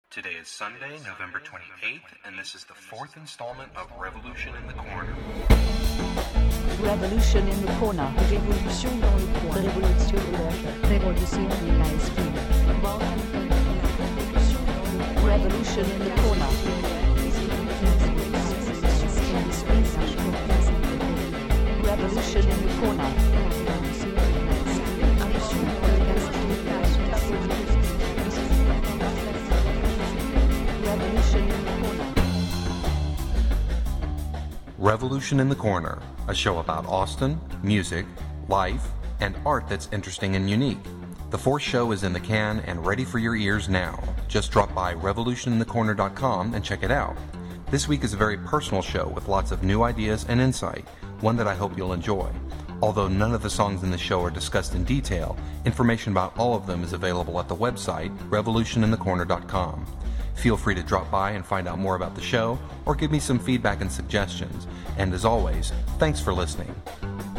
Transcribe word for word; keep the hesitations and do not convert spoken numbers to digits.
Today is Sunday, November twenty-eighth, and this is the fourth installment of Revolution in the Corner. Revolution in the Corner. Révolution dans le coin. Révolution de la Révolution de la esquina. Revolution in the Corner. Revolution in the Corner. Revolution in the Corner, a show about Austin, music, life, and art that's interesting and unique. The fourth show is in the can and ready for your ears now. Just drop by revolution in the corner dot com and check it out. This week is a very personal show with lots of new ideas and insight, one that I hope you'll enjoy. Although none of the songs in the show are discussed in detail, information about all of them is available at the website revolution in the corner dot com. Feel free to drop by and find out more about the show, or give me some feedback and suggestions. And as always, thanks for listening.